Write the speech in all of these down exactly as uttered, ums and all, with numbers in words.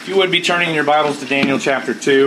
If you would be turning your Bibles to Daniel chapter two.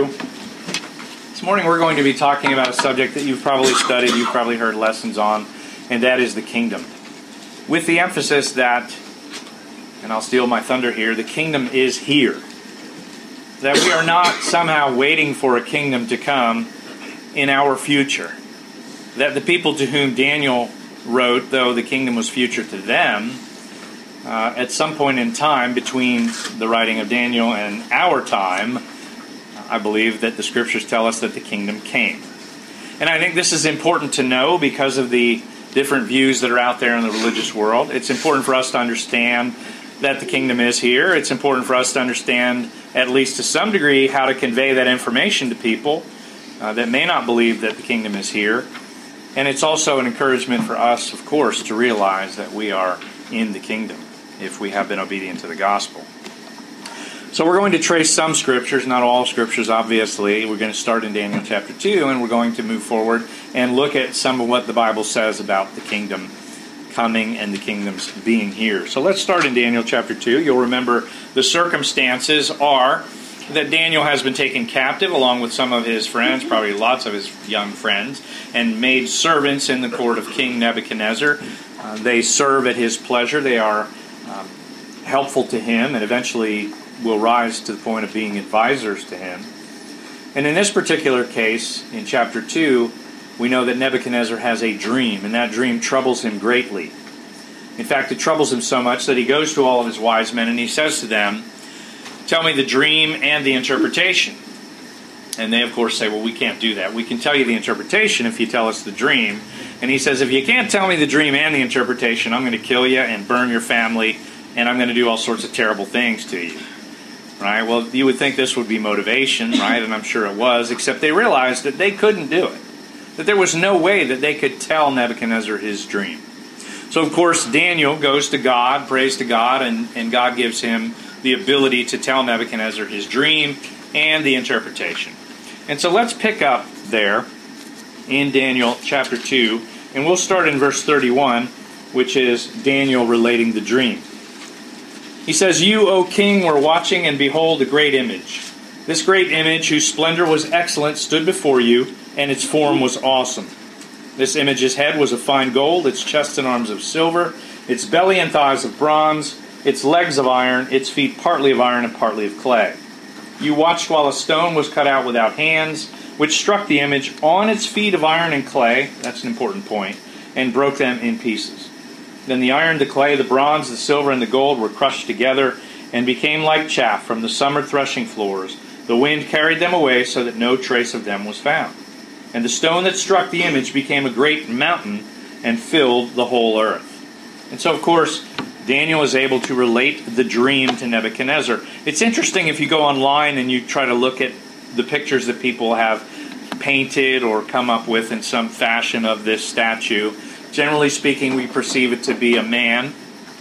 This morning we're going to be talking about a subject that you've probably studied, you've probably heard lessons on, and that is the kingdom. With the emphasis that, and I'll steal my thunder here, the kingdom is here. That we are not somehow waiting for a kingdom to come in our future. That the people to whom Daniel wrote, though the kingdom was future to them, Uh, at some point in time between the writing of Daniel and our time, I believe that the Scriptures tell us that the kingdom came. And I think this is important to know because of the different views that are out there in the religious world. It's important for us to understand that the kingdom is here. It's important for us to understand, at least to some degree, how to convey that information to people uh, that may not believe that the kingdom is here. And it's also an encouragement for us, of course, to realize that we are in the kingdom if we have been obedient to the gospel. So we're going to trace some scriptures, not all scriptures, obviously. We're going to start in Daniel chapter two, and we're going to move forward and look at some of what the Bible says about the kingdom coming and the kingdom's being here. So let's start in Daniel chapter two. You'll remember the circumstances are that Daniel has been taken captive along with some of his friends, probably lots of his young friends, and made servants in the court of King Nebuchadnezzar. Uh, they serve at his pleasure. They are Um, helpful to him, and eventually will rise to the point of being advisors to him. And in this particular case, in chapter two, we know that Nebuchadnezzar has a dream, and that dream troubles him greatly. In fact, it troubles him so much that he goes to all of his wise men and he says to them, "Tell me the dream and the interpretation." And they, of course, say, "Well, we can't do that. We can tell you the interpretation if you tell us the dream." And he says, "If you can't tell me the dream and the interpretation, I'm going to kill you and burn your family, and I'm going to do all sorts of terrible things to you." Right? Well, you would think this would be motivation, right? And I'm sure it was, except they realized that they couldn't do it. That there was no way that they could tell Nebuchadnezzar his dream. So, of course, Daniel goes to God, prays to God, and, and God gives him the ability to tell Nebuchadnezzar his dream and the interpretation. And so let's pick up there in Daniel chapter two, and we'll start in verse thirty-one, which is Daniel relating the dream. He says, "You, O king, were watching, and behold, a great image. This great image, whose splendor was excellent, stood before you, and its form was awesome. This image's head was of fine gold, its chest and arms of silver, its belly and thighs of bronze, its legs of iron, its feet partly of iron and partly of clay. You watched while a stone was cut out without hands, which struck the image on its feet of iron and clay," that's an important point, "and broke them in pieces. Then the iron, the clay, the bronze, the silver, and the gold were crushed together and became like chaff from the summer threshing floors. The wind carried them away so that no trace of them was found. And the stone that struck the image became a great mountain and filled the whole earth." And so, of course, Daniel is able to relate the dream to Nebuchadnezzar. It's interesting if you go online and you try to look at the pictures that people have painted or come up with in some fashion of this statue. Generally speaking, we perceive it to be a man.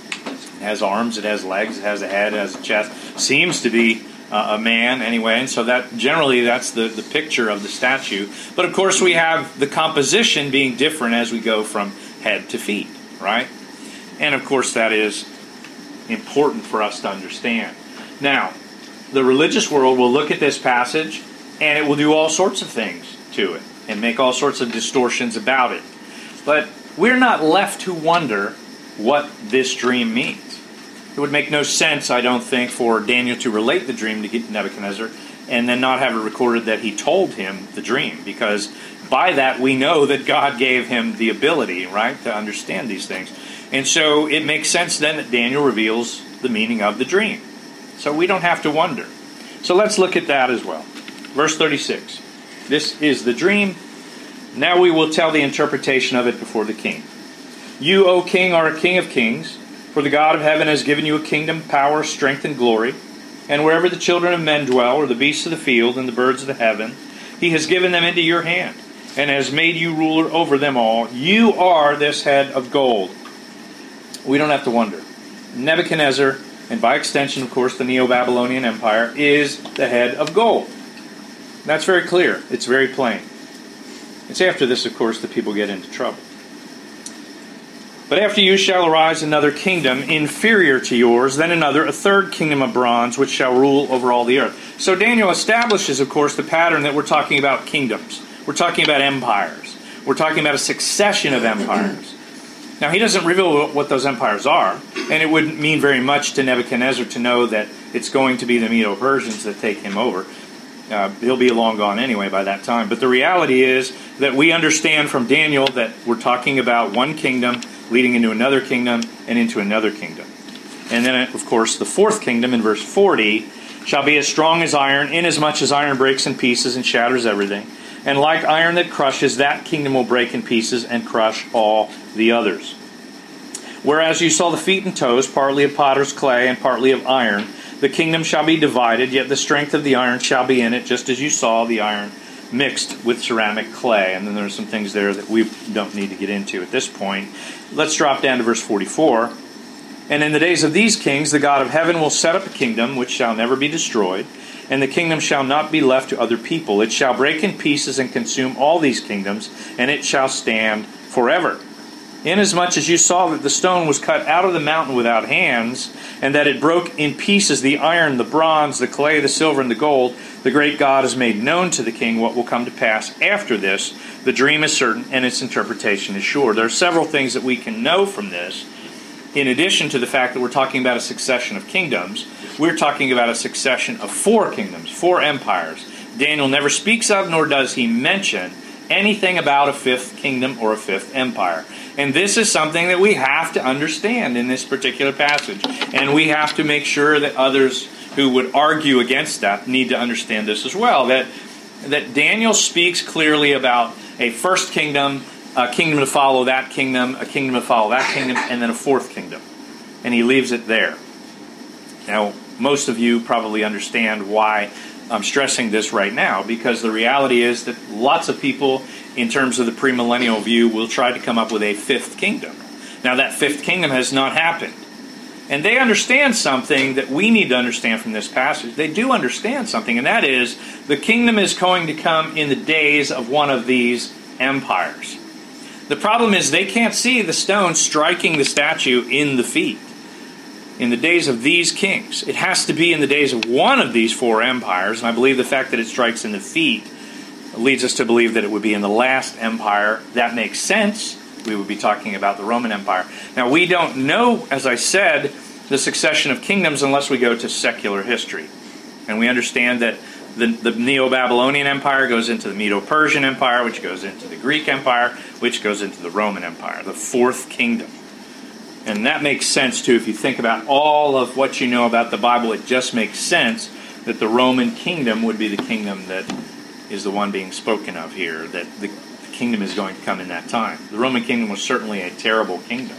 It has arms, it has legs, it has a head, it has a chest. Seems to be uh, a man anyway, and so that generally that's the, the picture of the statue. But of course we have the composition being different as we go from head to feet, right? And of course that is important for us to understand. Now, the religious world will look at this passage and it will do all sorts of things to it and make all sorts of distortions about it. But we're not left to wonder what this dream means. It would make no sense, I don't think, for Daniel to relate the dream to Nebuchadnezzar and then not have it recorded that he told him the dream, because by that we know that God gave him the ability, right, to understand these things. And so it makes sense then that Daniel reveals the meaning of the dream. So we don't have to wonder. So let's look at that as well. Verse thirty-six. "This is the dream. Now we will tell the interpretation of it before the king. You, O king, are a king of kings, for the God of heaven has given you a kingdom, power, strength, and glory. And wherever the children of men dwell, or the beasts of the field, and the birds of the heaven, he has given them into your hand, and has made you ruler over them all. You are this head of gold." We don't have to wonder. Nebuchadnezzar, and by extension, of course, the Neo-Babylonian Empire, is the head of gold. That's very clear. It's very plain. It's after this, of course, that people get into trouble. But after you shall arise another kingdom inferior to yours, then another, a third kingdom of bronze, which shall rule over all the earth. So Daniel establishes, of course, the pattern that we're talking about kingdoms. We're talking about empires. We're talking about a succession of empires. Now, he doesn't reveal what those empires are, and it wouldn't mean very much to Nebuchadnezzar to know that it's going to be the Medo-Persians that take him over. Uh, he'll be long gone anyway by that time. But the reality is that we understand from Daniel that we're talking about one kingdom leading into another kingdom and into another kingdom. And then, of course, the fourth kingdom in verse forty shall be as strong as iron, inasmuch as iron breaks in pieces and shatters everything. And like iron that crushes, that kingdom will break in pieces and crush all the others. Whereas you saw the feet and toes, partly of potter's clay and partly of iron, the kingdom shall be divided, yet the strength of the iron shall be in it, just as you saw the iron mixed with ceramic clay. And then there's some things there that we don't need to get into at this point. Let's drop down to verse forty-four. And in the days of these kings, the God of heaven will set up a kingdom which shall never be destroyed, and the kingdom shall not be left to other people. It shall break in pieces and consume all these kingdoms, and it shall stand forever. Inasmuch as you saw that the stone was cut out of the mountain without hands, and that it broke in pieces the iron, the bronze, the clay, the silver, and the gold, the great God has made known to the king what will come to pass after this. The dream is certain, and its interpretation is sure. There are several things that we can know from this. In addition to the fact that we're talking about a succession of kingdoms, we're talking about a succession of four kingdoms, four empires. Daniel never speaks of, nor does he mention, anything about a fifth kingdom or a fifth empire. And this is something that we have to understand in this particular passage. And we have to make sure that others who would argue against that need to understand this as well. That, that Daniel speaks clearly about a first kingdom, a kingdom to follow that kingdom, a kingdom to follow that kingdom, and then a fourth kingdom. And he leaves it there. Now, most of you probably understand why I'm stressing this right now, because the reality is that lots of people, in terms of the premillennial view, will try to come up with a fifth kingdom. Now, that fifth kingdom has not happened. And they understand something that we need to understand from this passage. They do understand something, and that is the kingdom is going to come in the days of one of these empires. The problem is they can't see the stone striking the statue in the feet. In the days of these kings. It has to be in the days of one of these four empires, and I believe the fact that it strikes in the feet leads us to believe that it would be in the last empire. That makes sense. We would be talking about the Roman Empire. Now, we don't know, as I said, the succession of kingdoms unless we go to secular history. And we understand that the, the Neo-Babylonian Empire goes into the Medo-Persian Empire, which goes into the Greek Empire, which goes into the Roman Empire, the fourth kingdom. And that makes sense, too. If you think about all of what you know about the Bible, it just makes sense that the Roman kingdom would be the kingdom that is the one being spoken of here, that the kingdom is going to come in that time. The Roman kingdom was certainly a terrible kingdom.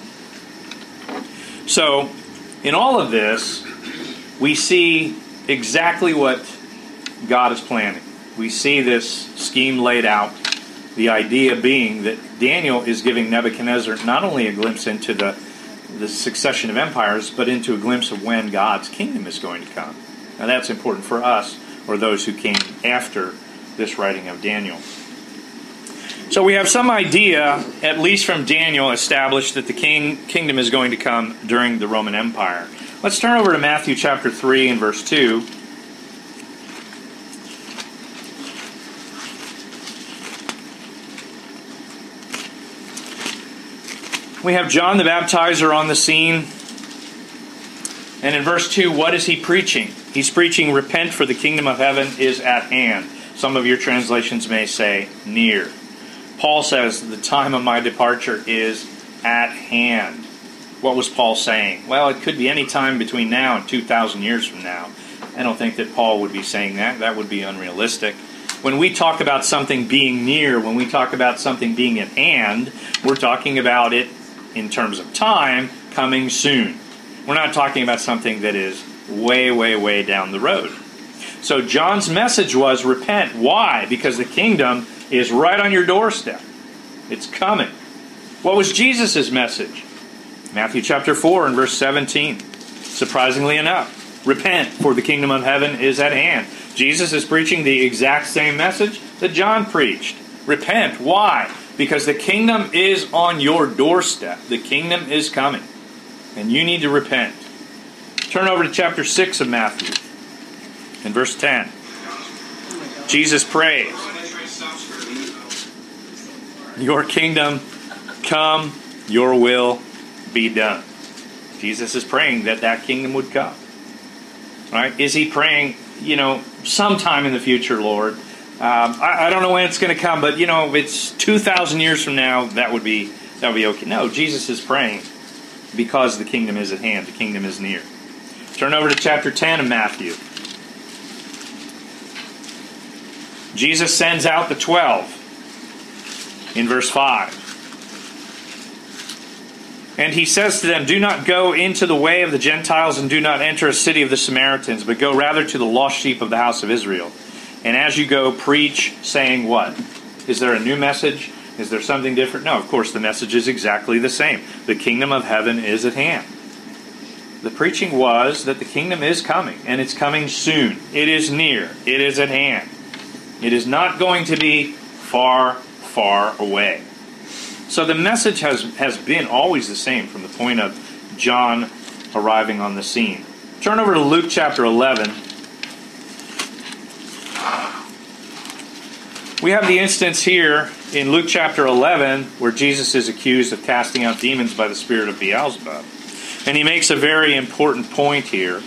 So, in all of this, we see exactly what God is planning. We see this scheme laid out, the idea being that Daniel is giving Nebuchadnezzar not only a glimpse into the the succession of empires, but into a glimpse of when God's kingdom is going to come. Now that's important for us, or those who came after this writing of Daniel. So we have some idea, at least from Daniel, established that the king, kingdom is going to come during the Roman Empire. Let's turn over to Matthew chapter three and verse two. We have John the Baptizer on the scene. And in verse two, what is he preaching? He's preaching, repent, for the kingdom of heaven is at hand. Some of your translations may say, near. Paul says, the time of my departure is at hand. What was Paul saying? Well, it could be any time between now and two thousand years from now. I don't think that Paul would be saying that. That would be unrealistic. When we talk about something being near, when we talk about something being at hand, we're talking about it in terms of time, coming soon. We're not talking about something that is way, way, way down the road. So John's message was, repent. Why? Because the kingdom is right on your doorstep. It's coming. What was Jesus' message? Matthew chapter four and verse seventeen. Surprisingly enough, repent, for the kingdom of heaven is at hand. Jesus is preaching the exact same message that John preached. Repent. Why? Because the kingdom is on your doorstep. The kingdom is coming. And you need to repent. Turn over to chapter six of Matthew. In verse ten. Jesus prays, your kingdom come, your will be done. Jesus is praying that that kingdom would come. Right? Is he praying, you know, sometime in the future, Lord? Um, I, I don't know when it's going to come, but, you know, if it's two thousand years from now, that would be that would be okay. No, Jesus is praying because the kingdom is at hand. The kingdom is near. Turn over to chapter ten of Matthew. Jesus sends out the twelve in verse five. And he says to them, do not go into the way of the Gentiles and do not enter a city of the Samaritans, but go rather to the lost sheep of the house of Israel. And as you go, preach, saying what? Is there a new message? Is there something different? No, of course, the message is exactly the same. The kingdom of heaven is at hand. The preaching was that the kingdom is coming, and it's coming soon. It is near. It is at hand. It is not going to be far, far away. So the message has, has been always the same from the point of John arriving on the scene. Turn over to Luke chapter eleven. We have the instance here in Luke chapter eleven where Jesus is accused of casting out demons by the spirit of Beelzebub. And he makes a very important point here.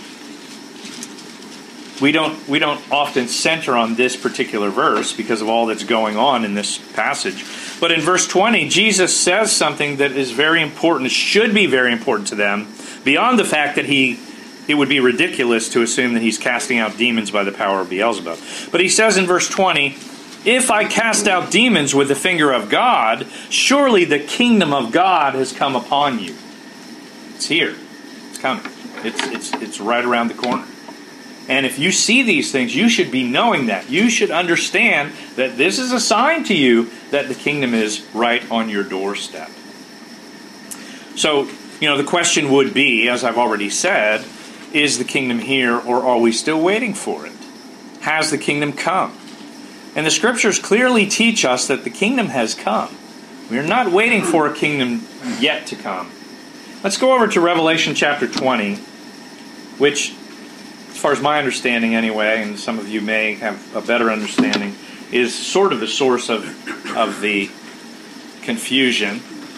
We don't, we don't often center on this particular verse because of all that's going on in this passage. But in verse twenty, Jesus says something that is very important. It should be very important to them, beyond the fact that he, it would be ridiculous to assume that he's casting out demons by the power of Beelzebub. But he says in verse twenty, if I cast out demons with the finger of God, surely the kingdom of God has come upon you. It's here. It's coming. It's, it's, it's right around the corner. And if you see these things, you should be knowing that. You should understand that this is a sign to you that the kingdom is right on your doorstep. So, you know, the question would be, as I've already said, is the kingdom here or are we still waiting for it? Has the kingdom come? And the scriptures clearly teach us that the kingdom has come. We are not waiting for a kingdom yet to come. Let's go over to Revelation chapter twenty, which, as far as my understanding anyway, and some of you may have a better understanding, is sort of the source of, of the confusion.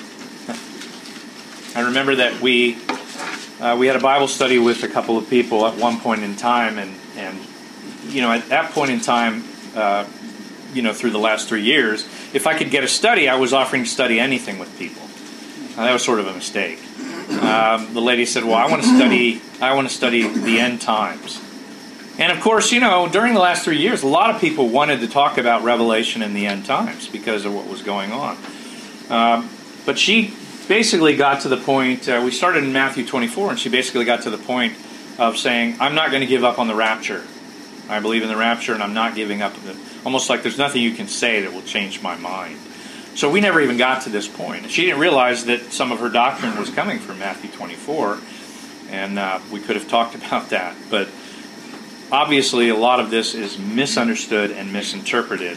I remember that we uh, we had a Bible study with a couple of people at one point in time, and, and you know, at that point in time, uh, you know, through the last three years, if I could get a study, I was offering to study anything with people. Now, that was sort of a mistake. Um, the lady said, well, I want to study I want to study the end times. And of course, you know, during the last three years, a lot of people wanted to talk about Revelation and the end times because of what was going on. Um, but she basically got to the point, uh, we started in Matthew twenty-four, and she basically got to the point of saying, I'm not going to give up on the rapture. I believe in the rapture, and I'm not giving up. The, almost like there's nothing you can say that will change my mind. So we never even got to this point. She didn't realize that some of her doctrine was coming from Matthew twenty-four, and uh, we could have talked about that. But obviously, a lot of this is misunderstood and misinterpreted.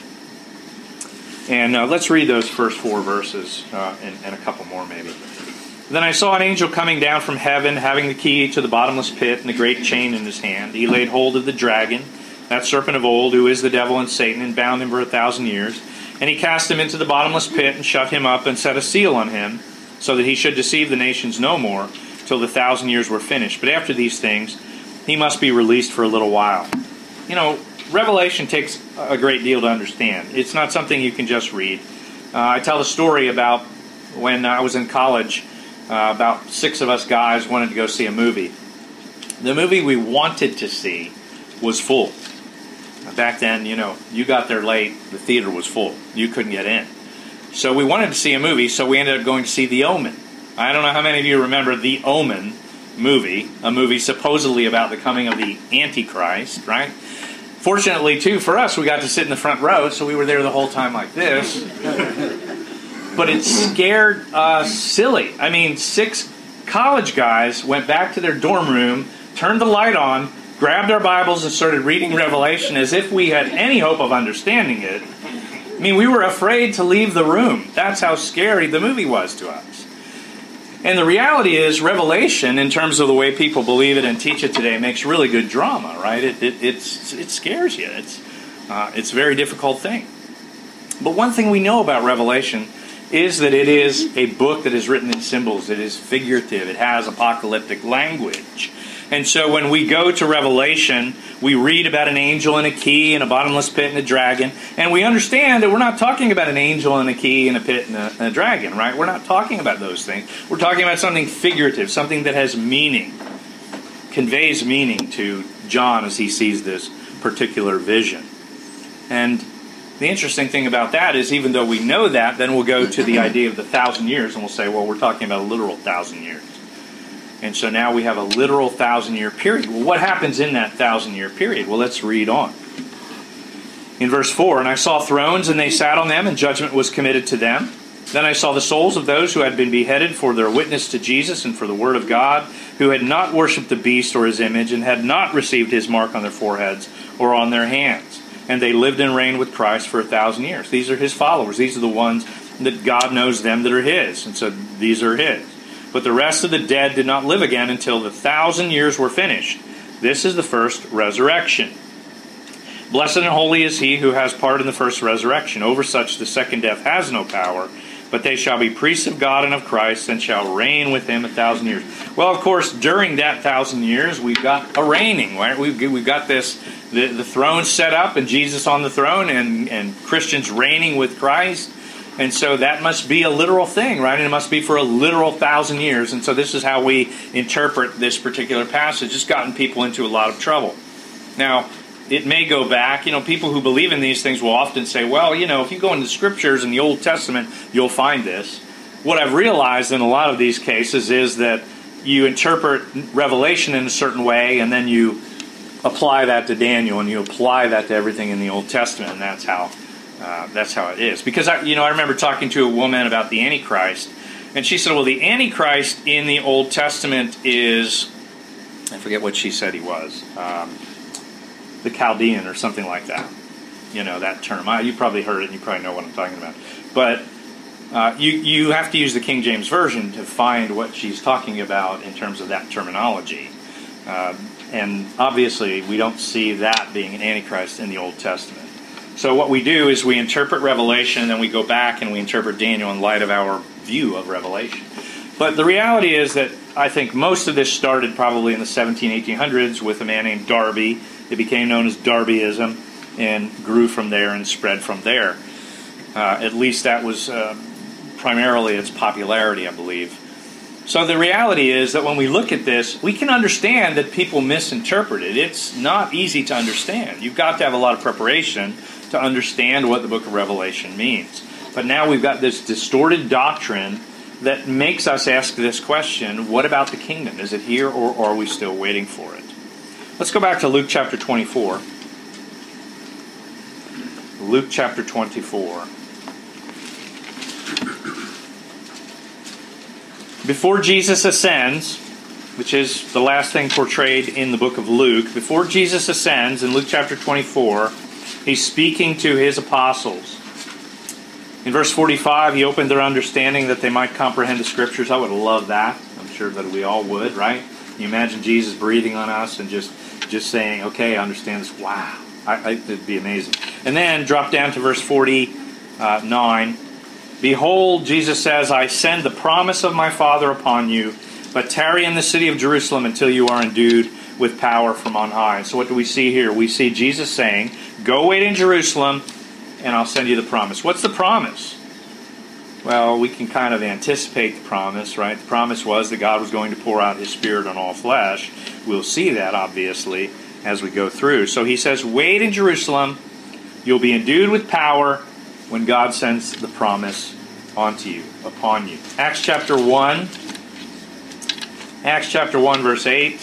And uh, let's read those first four verses, uh, and, and a couple more maybe. Then I saw an angel coming down from heaven, having the key to the bottomless pit and a great chain in his hand. He laid hold of the dragon, that serpent of old, who is the devil and Satan, and bound him for a thousand years. And he cast him into the bottomless pit and shut him up and set a seal on him, so that he should deceive the nations no more till the thousand years were finished. But after these things, he must be released for a little while. You know, Revelation takes a great deal to understand. It's not something you can just read. Uh, I tell the story about when I was in college, uh, about six of us guys wanted to go see a movie. The movie we wanted to see was full. Back then, you know, you got there late, the theater was full. You couldn't get in. So we wanted to see a movie, so we ended up going to see The Omen. I don't know how many of you remember The Omen movie, a movie supposedly about the coming of the Antichrist, right? Fortunately, too, for us, we got to sit in the front row, so we were there the whole time like this. But it scared us silly. I mean, six college guys went back to their dorm room, turned the light on, grabbed our Bibles and started reading Revelation as if we had any hope of understanding it. I mean, we were afraid to leave the room. That's how scary the movie was to us. And the reality is, Revelation, in terms of the way people believe it and teach it today, makes really good drama, right? It it it's, it scares you. It's uh, it's a very difficult thing. But one thing we know about Revelation is that it is a book that is written in symbols. It is figurative. It has apocalyptic language. And so when we go to Revelation, we read about an angel and a key and a bottomless pit and a dragon, and we understand that we're not talking about an angel and a key and a pit and a, and a dragon, right? We're not talking about those things. We're talking about something figurative, something that has meaning, conveys meaning to John as he sees this particular vision. And the interesting thing about that is, even though we know that, then we'll go to the idea of the thousand years, and we'll say, well, we're talking about a literal thousand years. And so now we have a literal thousand-year period. Well, what happens in that thousand-year period? Well, let's read on. In verse four, "And I saw thrones, and they sat on them, and judgment was committed to them. Then I saw the souls of those who had been beheaded for their witness to Jesus and for the word of God, who had not worshipped the beast or his image, and had not received his mark on their foreheads or on their hands. And they lived and reigned with Christ for a thousand years." These are his followers. These are the ones that God knows them that are his. And so these are his. "But the rest of the dead did not live again until the thousand years were finished. This is the first resurrection. Blessed and holy is he who has part in the first resurrection. Over such the second death has no power, but they shall be priests of God and of Christ, and shall reign with him a thousand years." Well, of course, during that thousand years, we've got a reigning, right? We've, we've got this, the, the throne set up, and Jesus on the throne, and, and Christians reigning with Christ. And so that must be a literal thing, right? And it must be for a literal thousand years. And so this is how we interpret this particular passage. It's gotten people into a lot of trouble. Now, it may go back. You know, people who believe in these things will often say, well, you know, if you go into the Scriptures in the Old Testament, you'll find this. What I've realized in a lot of these cases is that you interpret Revelation in a certain way, and then you apply that to Daniel, and you apply that to everything in the Old Testament, and that's how uh, that's how it is. Because I, you know, I remember talking to a woman about the Antichrist, and she said, "Well, the Antichrist in the Old Testament is," I forget what she said he was, um, the Chaldean or something like that. You know that term. I, you probably heard it, and you probably know what I'm talking about. But uh, you you have to use the King James Version to find what she's talking about in terms of that terminology. Uh, and obviously, we don't see that being an Antichrist in the Old Testament. So what we do is we interpret Revelation, and then we go back and we interpret Daniel in light of our view of Revelation. But the reality is that I think most of this started probably in the seventeen, eighteen hundreds with a man named Darby. It became known as Darbyism and grew from there and spread from there. Uh, at least that was uh, primarily its popularity, I believe. So the reality is that when we look at this, we can understand that people misinterpret it. It's not easy to understand. You've got to have a lot of preparation to understand what the book of Revelation means. But now we've got this distorted doctrine that makes us ask this question, what about the kingdom? Is it here, or are we still waiting for it? Let's go back to Luke chapter twenty-four. Luke chapter twenty-four. Before Jesus ascends, which is the last thing portrayed in the book of Luke, before Jesus ascends in Luke chapter twenty-four, he's speaking to his apostles. In verse forty-five, he opened their understanding that they might comprehend the Scriptures. I would love that. I'm sure that we all would, right? Can you imagine Jesus breathing on us and just, just saying, okay, I understand this. Wow. I, I, it'd be amazing. And then drop down to verse forty-nine. Behold, Jesus says, I send the promise of my Father upon you, but tarry in the city of Jerusalem until you are endued with power from on high. So what do we see here? We see Jesus saying, go wait in Jerusalem, and I'll send you the promise. What's the promise? Well, we can kind of anticipate the promise, right? The promise was that God was going to pour out His Spirit on all flesh. We'll see that, obviously, as we go through. So He says, wait in Jerusalem. You'll be endued with power when God sends the promise onto you, upon you. Acts chapter one. Acts chapter one, verse eight.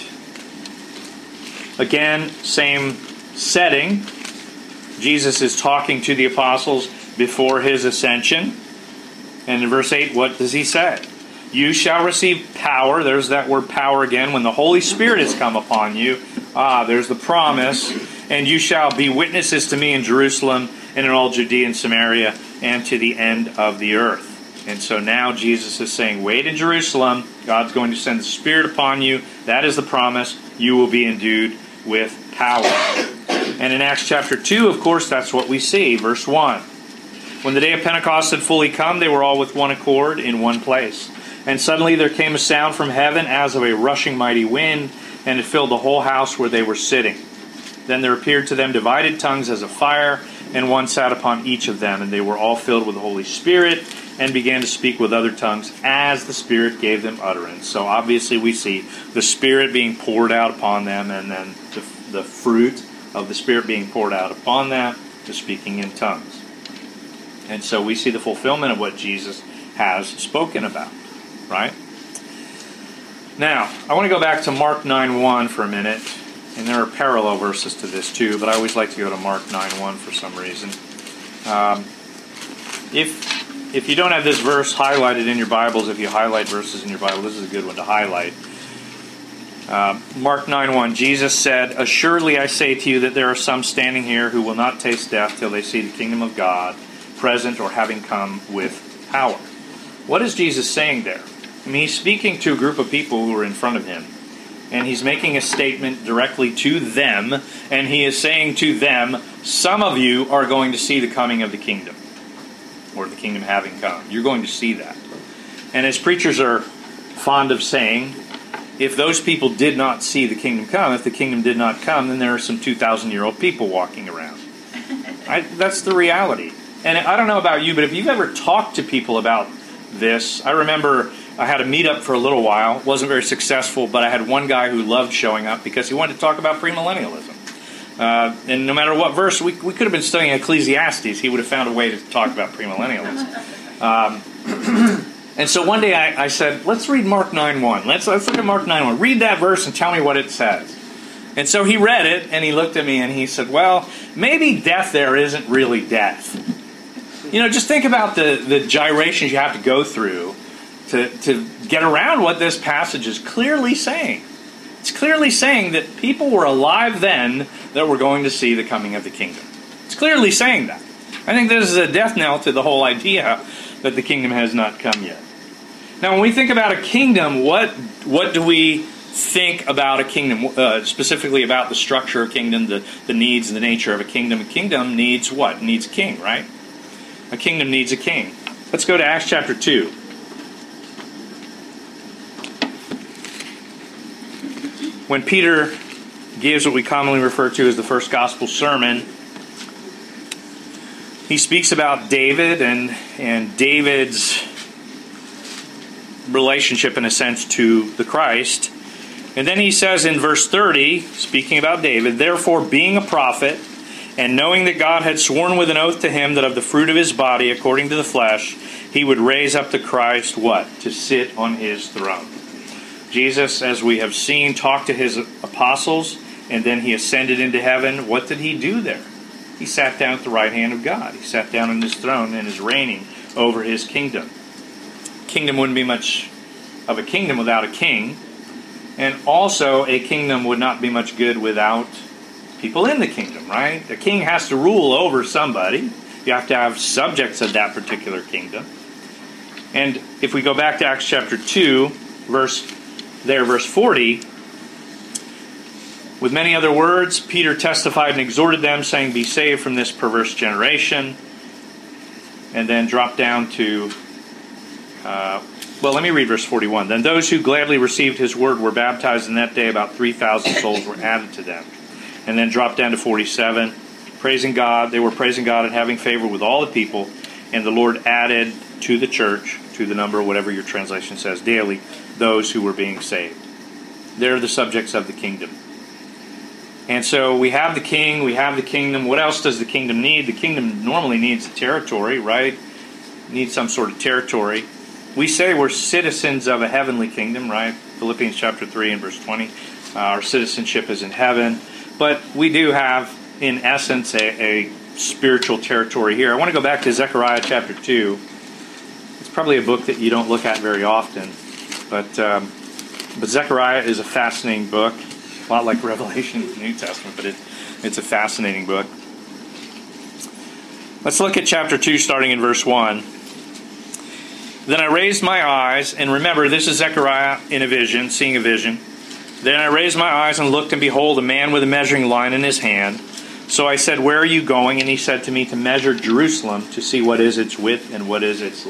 Again, same setting. Jesus is talking to the apostles before His ascension. And in verse eight, what does He say? You shall receive power. There's that word power again. When the Holy Spirit has come upon you. Ah, there's the promise. And you shall be witnesses to me in Jerusalem and in all Judea and Samaria, and to the end of the earth. And so now Jesus is saying, wait in Jerusalem. God's going to send the Spirit upon you. That is the promise. You will be endued with power. And in Acts chapter two, of course, that's what we see. Verse one. When the day of Pentecost had fully come, they were all with one accord in one place. And suddenly there came a sound from heaven as of a rushing mighty wind, and it filled the whole house where they were sitting. Then there appeared to them divided tongues as of fire, and one sat upon each of them. And they were all filled with the Holy Spirit, and began to speak with other tongues as the Spirit gave them utterance. So obviously we see the Spirit being poured out upon them, and then the, the fruit of the Spirit being poured out upon them, to speaking in tongues. And so we see the fulfillment of what Jesus has spoken about, right? Now, I want to go back to Mark nine one for a minute, and there are parallel verses to this too, but I always like to go to Mark nine one for some reason. Um, if if you don't have this verse highlighted in your Bibles, if you highlight verses in your Bible, this is a good one to highlight. Uh, Mark nine one, Jesus said, "Assuredly I say to you that there are some standing here who will not taste death till they see the kingdom of God present or having come with power." What is Jesus saying there? I mean, he's speaking to a group of people who are in front of him, and he's making a statement directly to them, and he is saying to them, some of you are going to see the coming of the kingdom, or the kingdom having come. You're going to see that. And as preachers are fond of saying, if those people did not see the kingdom come, if the kingdom did not come, then there are some two thousand year old people walking around. I, that's the reality. And I don't know about you, but if you've ever talked to people about this, I remember I had a meetup for a little while. It wasn't very successful, but I had one guy who loved showing up because he wanted to talk about premillennialism. Uh, and no matter what verse, we, we could have been studying Ecclesiastes, he would have found a way to talk about premillennialism. Um, and so one day I, I said, let's read Mark nine one. Let's, let's look at Mark nine one. Read that verse and tell me what it says. And so he read it, and he looked at me, and he said, well, maybe death there isn't really death. You know, just think about the, the gyrations you have to go through to, to get around what this passage is clearly saying. It's clearly saying that people were alive then that were going to see the coming of the kingdom. It's clearly saying that. I think this is a death knell to the whole idea that the kingdom has not come yet. Now, when we think about a kingdom, what what do we think about a kingdom? Uh, specifically about the structure of a kingdom, the, the needs and the nature of a kingdom. A kingdom needs what? It needs a king, right? A kingdom needs a king. Let's go to Acts chapter two. When Peter gives what we commonly refer to as the first gospel sermon, he speaks about David and, and David's relationship, in a sense, to the Christ. And then he says in verse thirty, speaking about David, "Therefore, being a prophet, and knowing that God had sworn with an oath to him that of the fruit of his body, according to the flesh, he would raise up the Christ," what? To sit on his throne. Jesus, as we have seen, talked to his apostles, and then he ascended into heaven. What did he do there? He sat down at the right hand of God. He sat down on his throne and is reigning over his kingdom. Kingdom wouldn't be much of a kingdom without a king. And also, a kingdom would not be much good without people in the kingdom, right? The king has to rule over somebody. You have to have subjects of that particular kingdom. And if we go back to Acts chapter two, verse there, verse forty, with many other words, Peter testified and exhorted them, saying, "Be saved from this perverse generation." And then drop down to, uh, well, let me read verse forty-one. "Then those who gladly received his word were baptized, and that day about three thousand souls were added to them." And then drop down to forty-seven. Praising God, they were praising God and having favor with all the people, and the Lord added to the church, to the number, whatever your translation says, daily, those who were being saved. They're the subjects of the kingdom. And so we have the king, we have the kingdom. What else does the kingdom need? The kingdom normally needs territory, right? Needs some sort of territory. We say we're citizens of a heavenly kingdom, right? Philippians chapter three and verse twenty. Uh, our citizenship is in heaven. But we do have, in essence, a, a spiritual territory here. I want to go back to Zechariah chapter two. It's probably a book that you don't look at very often. But, um, but Zechariah is a fascinating book. A lot like Revelation in the New Testament, but it, it's a fascinating book. Let's look at chapter two, starting in verse one. Then I raised my eyes, and remember, this is Zechariah in a vision, seeing a vision. Then I raised my eyes and looked, and behold, a man with a measuring line in his hand. So I said, where are you going? And he said to me, to measure Jerusalem, to see what is its width and what is its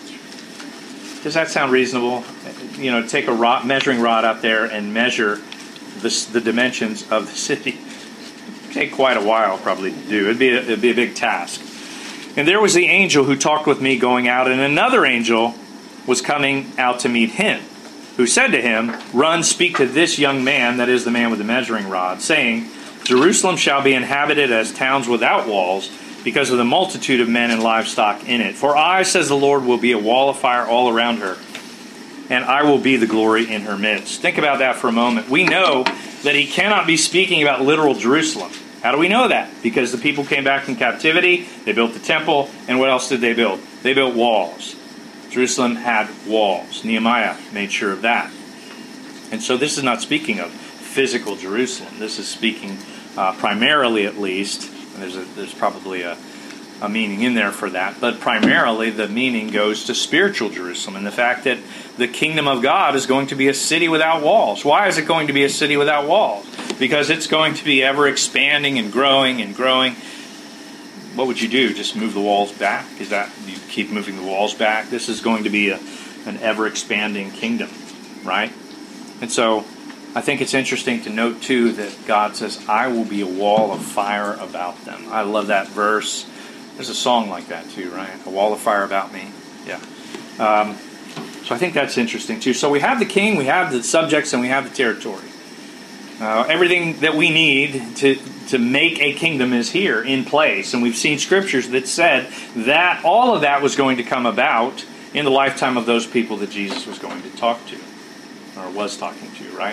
length. Does that sound reasonable? You know, take a rod, measuring rod out there and measure the, the dimensions of the city. It'd take quite a while, probably, to do. It'd be a, it'd be a big task. And there was the angel who talked with me going out, and another angel was coming out to meet him, who said to him, run, speak to this young man, that is the man with the measuring rod, saying, Jerusalem shall be inhabited as towns without walls, because of the multitude of men and livestock in it. For I, says the Lord, will be a wall of fire all around her, and I will be the glory in her midst. Think about that for a moment. We know that he cannot be speaking about literal Jerusalem. How do we know that? Because the people came back from captivity, they built the temple, and what else did they build? They built walls. Jerusalem had walls. Nehemiah made sure of that. And so this is not speaking of physical Jerusalem. This is speaking uh, primarily, at least, and there's, a, there's probably a, a meaning in there for that, but primarily the meaning goes to spiritual Jerusalem and the fact that the kingdom of God is going to be a city without walls. Why is it going to be a city without walls? Because it's going to be ever expanding and growing and growing. What would you do? Just move the walls back? Is that you keep moving the walls back? This is going to be a, an ever expanding kingdom, right? And so I think it's interesting to note too that God says, I will be a wall of fire about them. I love that verse. There's a song like that too, right? A wall of fire about me. Yeah. Um, so I think that's interesting too. So we have the king, we have the subjects, and we have the territory. Uh, everything that we need to, to make a kingdom is here in place. And we've seen scriptures that said that all of that was going to come about in the lifetime of those people that Jesus was going to talk to, or was talking to, right?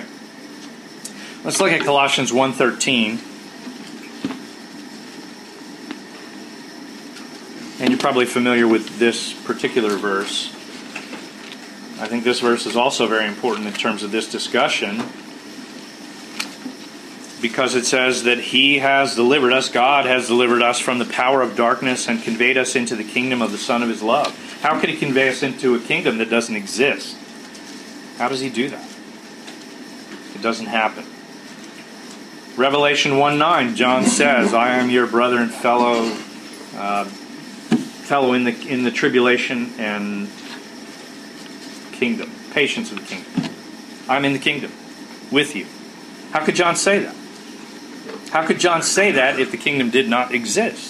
Let's look at Colossians one thirteen. And you're probably familiar with this particular verse. I think this verse is also very important in terms of this discussion, because it says that He has delivered us, God has delivered us from the power of darkness and conveyed us into the kingdom of the Son of His love. How could He convey us into a kingdom that doesn't exist? How does He do that? It doesn't happen. Revelation one nine, John says, I am your brother and fellow uh, fellow in the in the tribulation and kingdom, patience of the kingdom. I'm in the kingdom with you. How could John say that? How could John say that if the kingdom did not exist?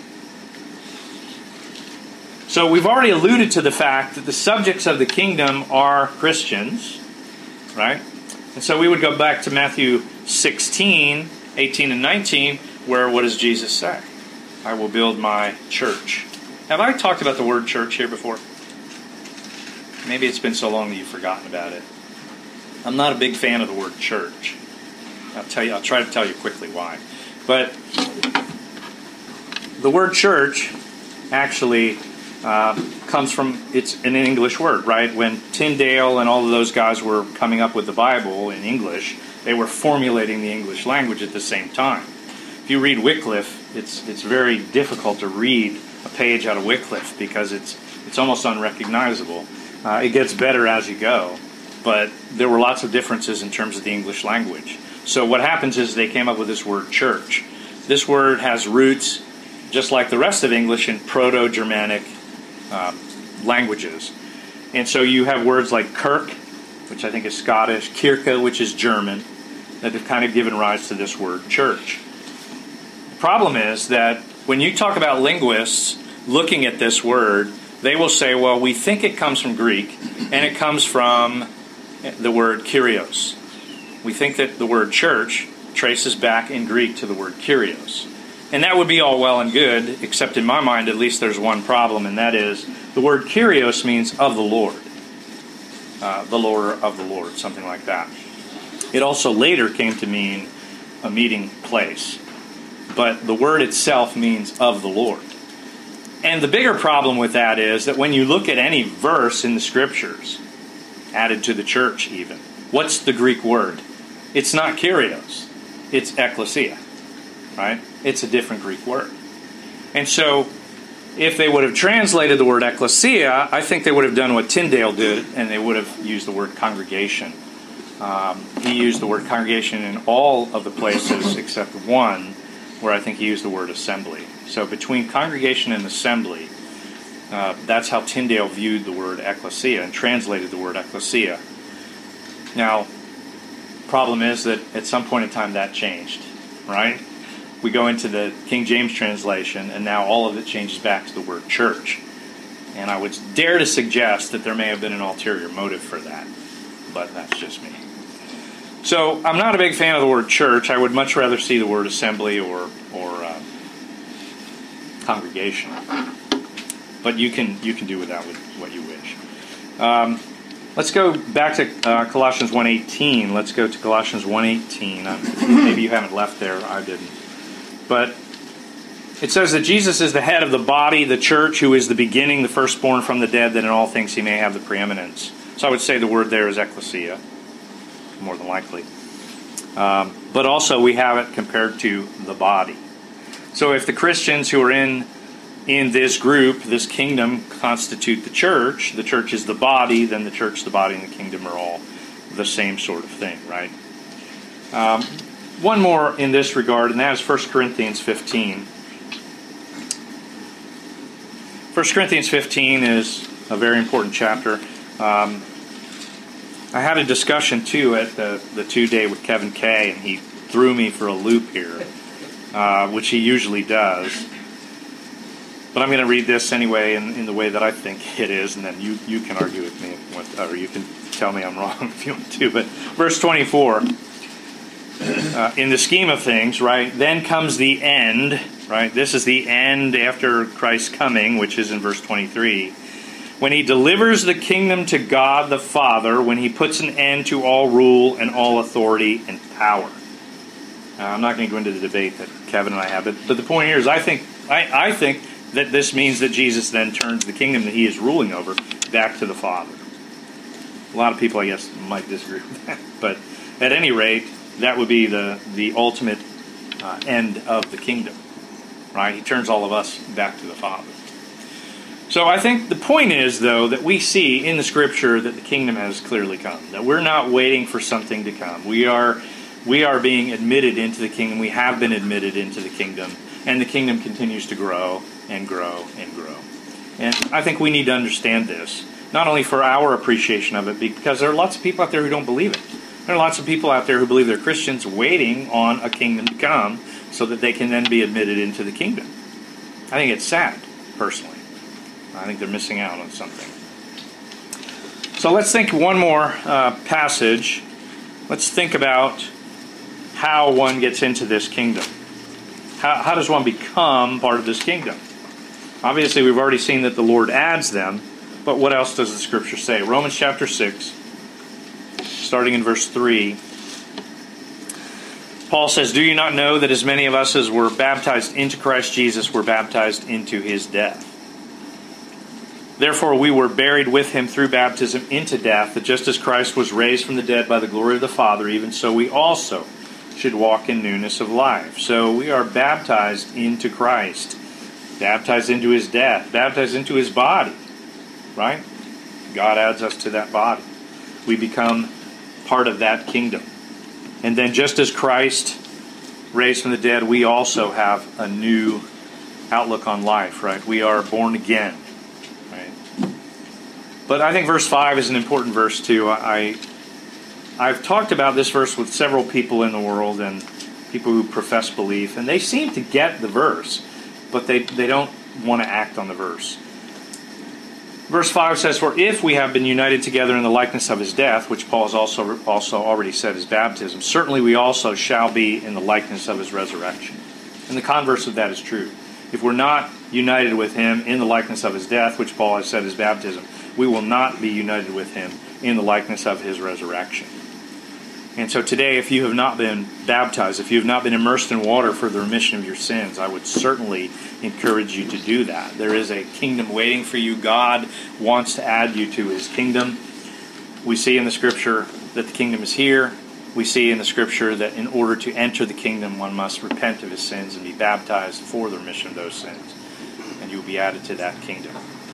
So we've already alluded to the fact that the subjects of the kingdom are Christians, right? And so we would go back to Matthew sixteen, eighteen and nineteen, where what does Jesus say? I will build my church. Have I talked about the word church here before? Maybe it's been so long that you've forgotten about it. I'm not a big fan of the word church. I'll tell you. I'll try to tell you quickly why. But the word church actually uh, comes from, it's an English word, right? When Tyndale and all of those guys were coming up with the Bible in English, they were formulating the English language at the same time. If you read Wycliffe, it's it's very difficult to read a page out of Wycliffe because it's it's almost unrecognizable. Uh, it gets better as you go, but there were lots of differences in terms of the English language. So what happens is they came up with this word church. This word has roots, just like the rest of English, in Proto-Germanic um, languages. And so you have words like Kirk, which I think is Scottish, Kirche, which is German, that have kind of given rise to this word church. The problem is that when you talk about linguists looking at this word, they will say, well, we think it comes from Greek, and it comes from the word Kyrios. We think that the word church traces back in Greek to the word Kyrios. And that would be all well and good, except in my mind, at least there's one problem, and that is the word Kyrios means of the Lord. Uh, the Lord of the Lord, something like that. It also later came to mean a meeting place. But the word itself means of the Lord. And the bigger problem with that is that when you look at any verse in the Scriptures, added to the church even, what's the Greek word? It's not Kyrios. It's ekklesia, right? It's a different Greek word. And so if they would have translated the word ecclesia, I think they would have done what Tyndale did, and they would have used the word congregation. Um, he used the word congregation in all of the places except one, where I think he used the word assembly. So between congregation and assembly, uh, that's how Tyndale viewed the word ecclesia and translated the word ecclesia. Now, problem is that at some point in time that changed, right? We go into the King James translation, and now all of it changes back to the word church. And I would dare to suggest that there may have been an ulterior motive for that, but that's just me. So I'm not a big fan of the word church. I would much rather see the word assembly or or uh, congregation. But you can you can do with that with what you wish. Um, let's go back to uh, Colossians one eighteen. Let's go to Colossians one eighteen. Uh, maybe you haven't left there. I didn't. But it says that Jesus is the head of the body, the church, who is the beginning, the firstborn from the dead, that in all things he may have the preeminence. So I would say the word there is ecclesia, more than likely. Um, but also we have it compared to the body. So if the Christians who are in in this group, this kingdom, constitute the church, the church is the body, then the church, the body, and the kingdom are all the same sort of thing, right? Um, one more in this regard, and that is First Corinthians fifteen. First Corinthians fifteen is a very important chapter. Um, I had a discussion, too, at the, the two-day with Kevin Kay, and he threw me for a loop here, uh, which he usually does. But I'm going to read this anyway in, in the way that I think it is, and then you, you can argue with me, or you can tell me I'm wrong if you want to. But verse twenty-four, uh, in the scheme of things, right, then comes the end, right? This is the end after Christ's coming, which is in verse twenty-three. When he delivers the kingdom to God the Father, when he puts an end to all rule and all authority and power. Uh, I'm not going to go into the debate that Kevin and I have, but, but the point here is I think I, I think that this means that Jesus then turns the kingdom that he is ruling over back to the Father. A lot of people, I guess, might disagree with that, but at any rate, that would be the, the ultimate uh, end of the kingdom, right? He turns all of us back to the Father. So I think the point is, though, that we see in the Scripture that the kingdom has clearly come. That we're not waiting for something to come. We are we are being admitted into the kingdom. We have been admitted into the kingdom. And the kingdom continues to grow and grow and grow. And I think we need to understand this, not only for our appreciation of it, because there are lots of people out there who don't believe it. There are lots of people out there who believe they're Christians waiting on a kingdom to come so that they can then be admitted into the kingdom. I think it's sad, personally. I think they're missing out on something. So let's think one more uh, passage. Let's think about how one gets into this kingdom. How, how does one become part of this kingdom? Obviously, we've already seen that the Lord adds them, but what else does the Scripture say? Romans chapter six, starting in verse three. Paul says, "Do you not know that as many of us as were baptized into Christ Jesus were baptized into his death? Therefore we were buried with him through baptism into death, that just as Christ was raised from the dead by the glory of the Father, even so we also should walk in newness of life." So we are baptized into Christ, baptized into his death, baptized into his body, right? God adds us to that body. We become part of that kingdom. And then just as Christ raised from the dead, we also have a new outlook on life, right? We are born again. But I think verse five is an important verse too. I, I've talked about this verse with several people in the world and people who profess belief, and they seem to get the verse, but they, they don't want to act on the verse. Verse five says, "For if we have been united together in the likeness of his death," which Paul has also, also already said is baptism, "certainly we also shall be in the likeness of his resurrection." And the converse of that is true. If we're not united with him in the likeness of his death, which Paul has said is baptism, we will not be united with him in the likeness of his resurrection. And so today, if you have not been baptized, if you have not been immersed in water for the remission of your sins, I would certainly encourage you to do that. There is a kingdom waiting for you. God wants to add you to his kingdom. We see in the Scripture that the kingdom is here. We see in the Scripture that in order to enter the kingdom, one must repent of his sins and be baptized for the remission of those sins. And you will be added to that kingdom.